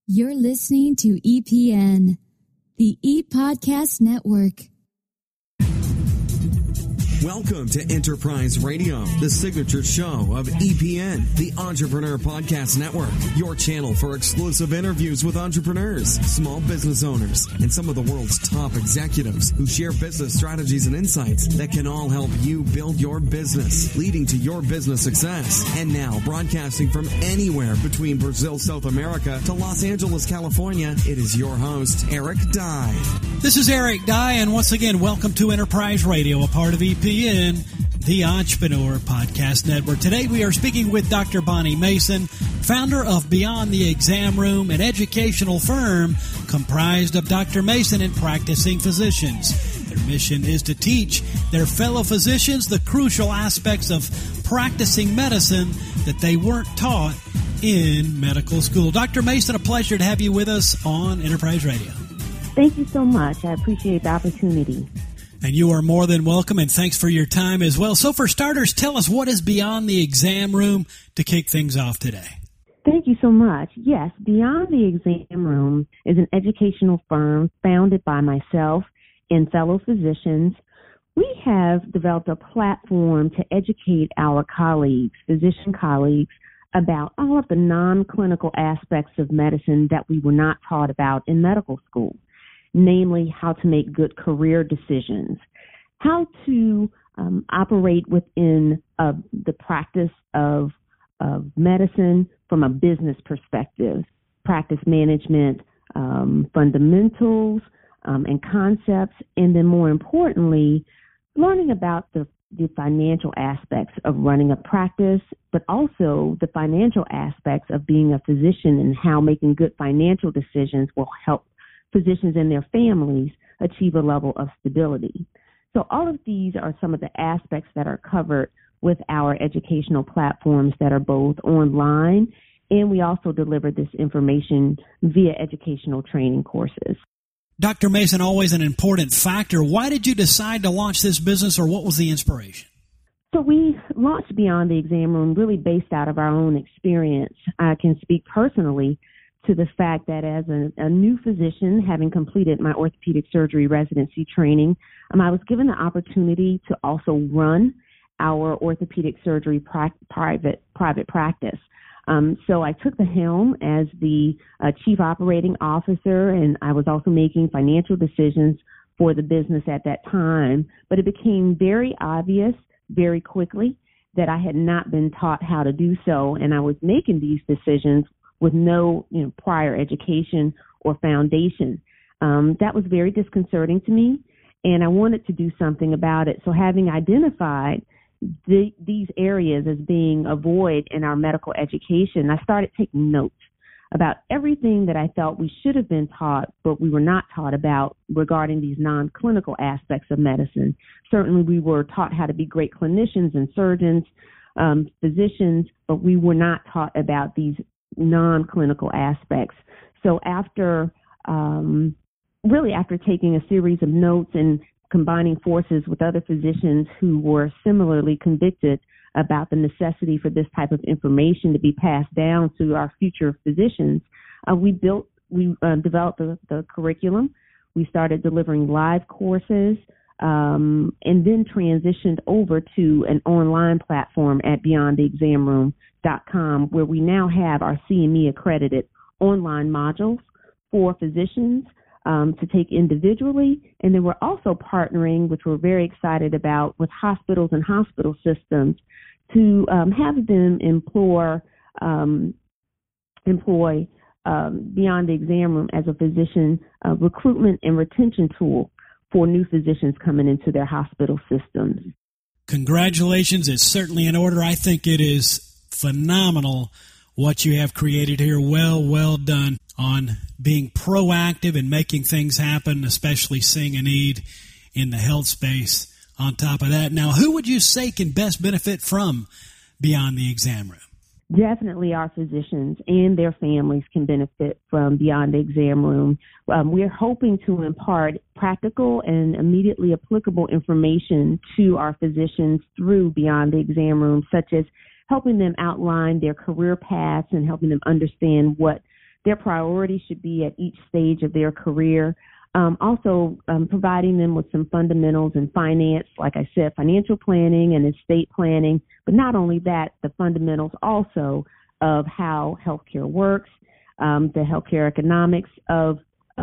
You're listening to EPN, the ePodcast Network. Welcome to Enterprise Radio, the signature show of EPN, the Entrepreneur Podcast Network, your channel for exclusive interviews with entrepreneurs, small business owners, and some of the world's top executives who share business strategies and insights that can all help you build your business, leading to your business success. And now, broadcasting from anywhere between Brazil, South America to Los Angeles, California, it is your host, Eric Dye. This is Eric Dye, and once again, welcome to Enterprise Radio, a part of EPN, the Entrepreneur Podcast Network. Today we are speaking with Dr. Bonnie Mason, founder of Beyond the Exam Room, an educational firm comprised of Dr. Mason and practicing physicians. Their mission is to teach their fellow physicians the crucial aspects of practicing medicine that they weren't taught in medical school. Dr. Mason, a pleasure to have you with us on Enterprise Radio. Thank you so much. I appreciate the opportunity. And you are more than welcome, and thanks for your time as well. So for starters, tell us, what is Beyond the Exam Room to kick things off today? Thank you so much. Yes, Beyond the Exam Room is an educational firm founded by myself and fellow physicians. We have developed a platform to educate our colleagues, physician colleagues, about all of the non-clinical aspects of medicine that we were not taught about in medical school. Namely, how to make good career decisions, how to operate within the practice of medicine from a business perspective, practice management, fundamentals and concepts, and then more importantly, learning about the financial aspects of running a practice, but also the financial aspects of being a physician and how making good financial decisions will help physicians and their families achieve a level of stability. So all of these are some of the aspects that are covered with our educational platforms that are both online, and we also deliver this information via educational training courses. Dr. Mason, always an important factor. Why did you decide to launch this business, or what was the inspiration? So we launched Beyond the Exam Room really based out of our own experience. I can speak personally to the fact that as a new physician, having completed my orthopedic surgery residency training, I was given the opportunity to also run our orthopedic surgery private practice. So I took the helm as the chief operating officer, and I was also making financial decisions for the business at that time. But it became very obvious very quickly that I had not been taught how to do so, and I was making these decisions with no prior education or foundation. That was very disconcerting to me, and I wanted to do something about it. So having identified these areas as being a void in our medical education, I started taking notes about everything that I felt we should have been taught, but we were not taught about regarding these non-clinical aspects of medicine. Certainly we were taught how to be great clinicians and surgeons, physicians, but we were not taught about these non-clinical aspects. So after taking a series of notes and combining forces with other physicians who were similarly convicted about the necessity for this type of information to be passed down to our future physicians, we developed the curriculum. We started delivering live courses, and then transitioned over to an online platform at beyondtheexamroom.com, where we now have our CME accredited online modules for physicians to take individually. And then we're also partnering, which we're very excited about, with hospitals and hospital systems to have them employ Beyond the Exam Room as a physician recruitment and retention tool for new physicians coming into their hospital systems. Congratulations. It's certainly in order. I think it is phenomenal what you have created here. Well done on being proactive and making things happen, especially seeing a need in the health space. On top of that, now, who would you say can best benefit from Beyond the Exam Room? Definitely our physicians and their families can benefit from Beyond the Exam Room. We're hoping to impart practical and immediately applicable information to our physicians through Beyond the Exam Room, such as helping them outline their career paths and helping them understand what their priority should be at each stage of their career. Also, providing them with some fundamentals in finance, like I said, financial planning and estate planning. But not only that, the fundamentals also of how healthcare works, the healthcare economics of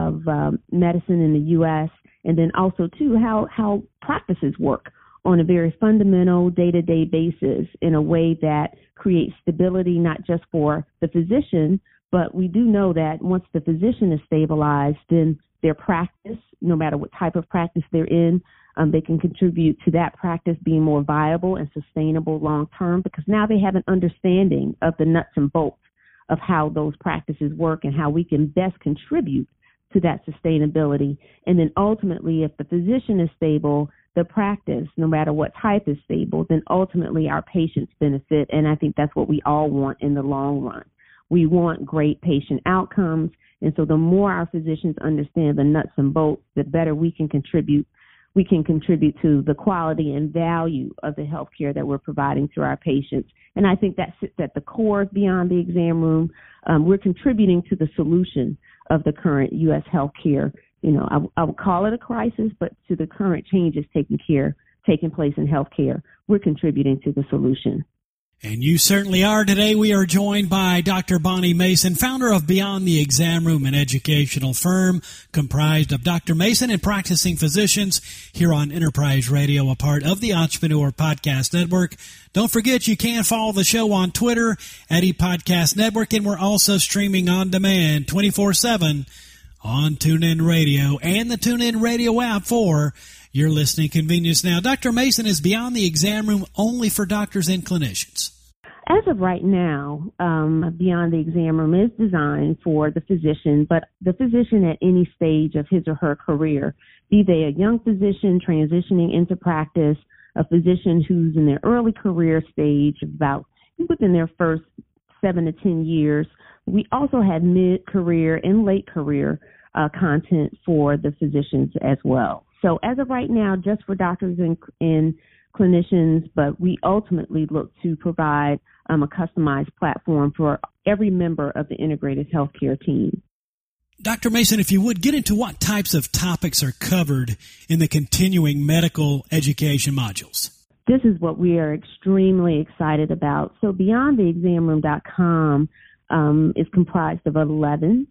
medicine in the U.S., and then also, too, how practices work on a very fundamental day-to-day basis in a way that creates stability not just for the physician, but we do know that once the physician is stabilized, then their practice, no matter what type of practice they're in, they can contribute to that practice being more viable and sustainable long-term, because now they have an understanding of the nuts and bolts of how those practices work and how we can best contribute to that sustainability. And then ultimately, if the physician is stable, the practice, no matter what type, is stable, then ultimately our patients benefit. And I think that's what we all want in the long run. We want great patient outcomes. And so the more our physicians understand the nuts and bolts, the better we can contribute. We can contribute to the quality and value of the health care that we're providing to our patients. And I think that sits at the core of Beyond the Exam Room. We're contributing to the solution of the current U.S. health care. You know, I would call it a crisis, but to the current changes taking place in health care, we're contributing to the solution. And you certainly are. Today we are joined by Dr. Bonnie Mason, founder of Beyond the Exam Room, an educational firm comprised of Dr. Mason and practicing physicians here on Enterprise Radio, a part of the Entrepreneur Podcast Network. Don't forget you can follow the show on Twitter at ePodcast Network, and we're also streaming on demand 24/7 on TuneIn Radio and the TuneIn Radio app for your listening convenience. Now, Dr. Mason, is Beyond the Exam Room only for doctors and clinicians? As of right now, Beyond the Exam Room is designed for the physician, but the physician at any stage of his or her career, be they a young physician transitioning into practice, a physician who's in their early career stage, about within their first 7 to 10 years. We also have mid-career and late career content for the physicians as well. So as of right now, just for doctors and clinicians, but we ultimately look to provide a customized platform for every member of the integrated healthcare team. Dr. Mason, if you would, get into what types of topics are covered in the continuing medical education modules. This is what we are extremely excited about. So BeyondTheExamRoom.com is comprised of 11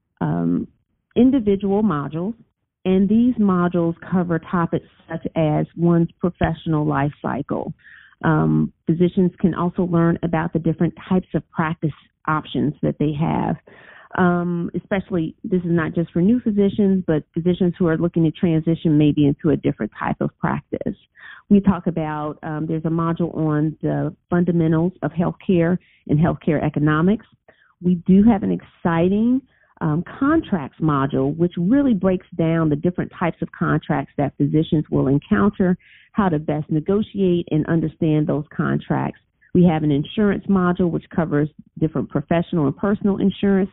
individual modules. And these modules cover topics such as one's professional life cycle. Physicians can also learn about the different types of practice options that they have. Especially, this is not just for new physicians, but physicians who are looking to transition maybe into a different type of practice. We talk about, there's a module on the fundamentals of healthcare and healthcare economics. We do have an exciting contracts module, which really breaks down the different types of contracts that physicians will encounter, how to best negotiate and understand those contracts. We have an insurance module, which covers different professional and personal insurance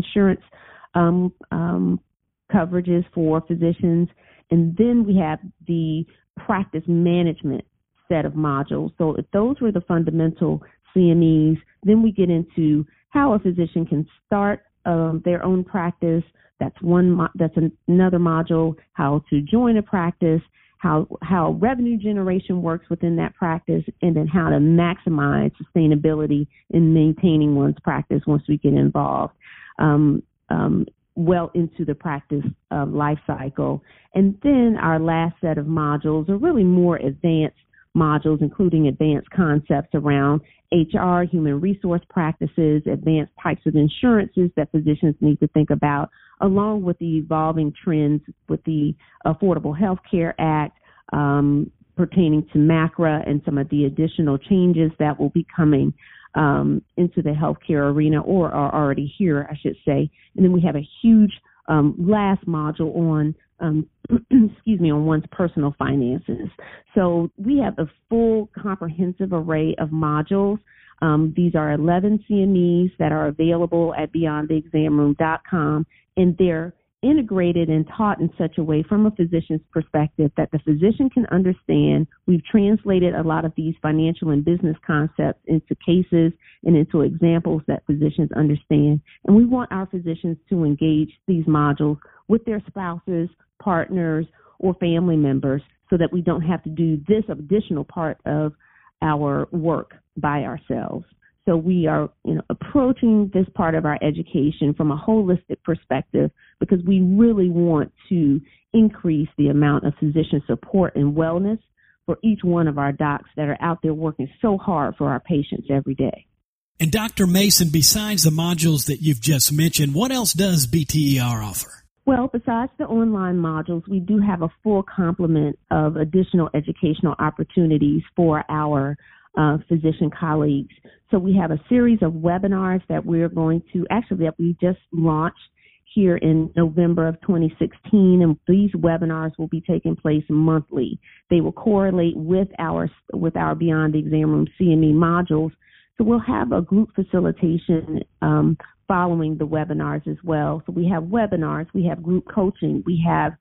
coverages for physicians. And then we have the practice management set of modules. So if those were the fundamental CMEs, then we get into how a physician can start their own practice. That's another module. How to join a practice, how revenue generation works within that practice, and then how to maximize sustainability in maintaining one's practice once we get involved well into the practice life cycle. And then our last set of modules are really more advanced modules, including advanced concepts around HR, human resource practices, advanced types of insurances that physicians need to think about, along with the evolving trends with the Affordable Health Care Act pertaining to MACRA and some of the additional changes that will be coming into the healthcare arena or are already here, I should say. And then we have a huge last module on on one's personal finances. So we have a full comprehensive array of modules. These are 11 CMEs that are available at BeyondTheExamRoom.com, and they're integrated and taught in such a way from a physician's perspective that the physician can understand. We've translated a lot of these financial and business concepts into cases and into examples that physicians understand. And we want our physicians to engage these modules with their spouses, partners, or family members so that we don't have to do this additional part of our work by ourselves. So we are, approaching this part of our education from a holistic perspective because we really want to increase the amount of physician support and wellness for each one of our docs that are out there working so hard for our patients every day. And Dr. Mason, besides the modules that you've just mentioned, what else does BTER offer? Well, besides the online modules, we do have a full complement of additional educational opportunities for our physician colleagues. So we have a series of webinars that that we just launched here in November of 2016, and these webinars will be taking place monthly. They will correlate with our Beyond the Exam Room CME modules. So we'll have a group facilitation following the webinars as well. So we have webinars, we have group coaching, we have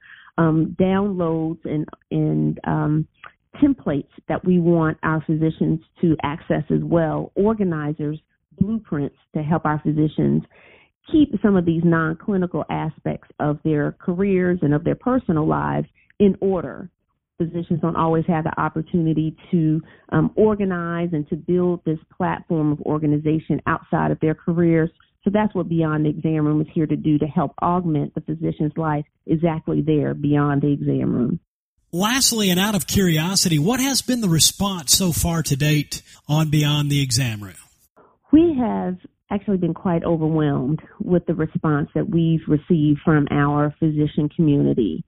downloads and templates that we want our physicians to access as well, organizers, blueprints to help our physicians keep some of these non-clinical aspects of their careers and of their personal lives in order. Physicians don't always have the opportunity to organize and to build this platform of organization outside of their careers. So that's what Beyond the Exam Room is here to do, to help augment the physician's life exactly there beyond the exam room. Lastly, and out of curiosity, what has been the response so far to date on Beyond the Exam Room? We have actually been quite overwhelmed with the response that we've received from our physician community.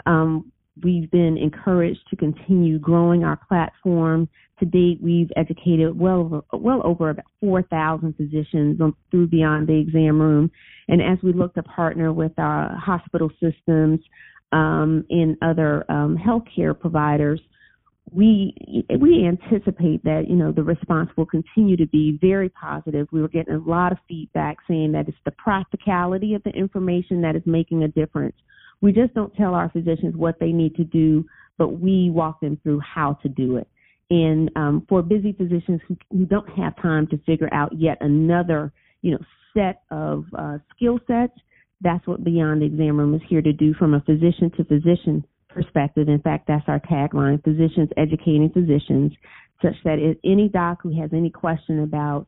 We've been encouraged to continue growing our platform. To date, we've educated well over about 4,000 physicians through Beyond the Exam Room. And as we look to partner with our hospital systems and other healthcare providers, we anticipate that, the response will continue to be very positive. We were getting a lot of feedback saying that it's the practicality of the information that is making a difference. We just don't tell our physicians what they need to do, but we walk them through how to do it. And for busy physicians who don't have time to figure out yet another, set of skill sets, that's what Beyond the Exam Room is here to do from a physician-to-physician perspective. In fact, that's our tagline, physicians educating physicians, such that if any doc who has any question about,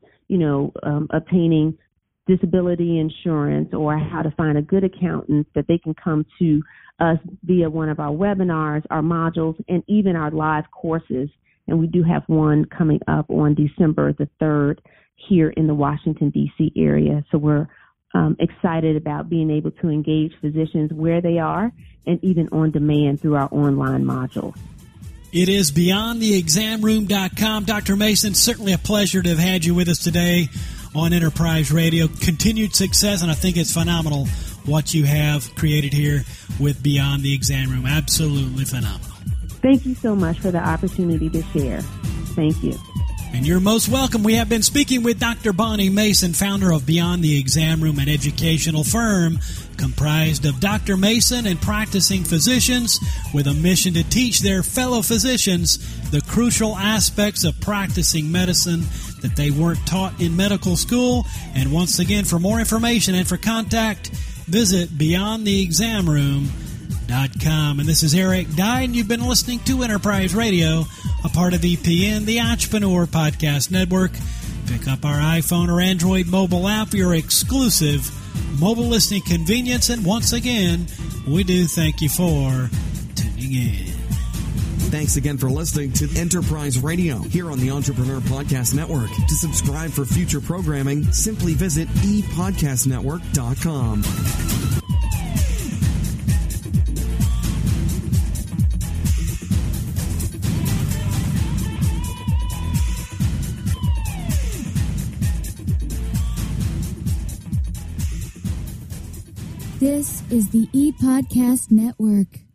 obtaining disability insurance or how to find a good accountant, that they can come to us via one of our webinars, our modules, and even our live courses. And we do have one coming up on December the 3rd here in the Washington, D.C. area. So we're excited about being able to engage physicians where they are and even on demand through our online module. It is beyondtheexamroom.com. Dr. Mason, certainly a pleasure to have had you with us today on Enterprise Radio. Continued success, and I think it's phenomenal what you have created here with Beyond the Exam Room. Absolutely phenomenal. Thank you so much for the opportunity to share. Thank you. And you're most welcome. We have been speaking with Dr. Bonnie Mason, founder of Beyond the Exam Room, an educational firm comprised of Dr. Mason and practicing physicians with a mission to teach their fellow physicians the crucial aspects of practicing medicine that they weren't taught in medical school. And once again, for more information and for contact, visit beyondtheexamroom.com. And this is Eric Dye, and you've been listening to Enterprise Radio, a part of EPN, the Entrepreneur Podcast Network. Pick up our iPhone or Android mobile app for your exclusive mobile listening convenience. And once again, we do thank you for tuning in. Thanks again for listening to Enterprise Radio here on the Entrepreneur Podcast Network. To subscribe for future programming, simply visit epodcastnetwork.com. This is the ePodcast Network.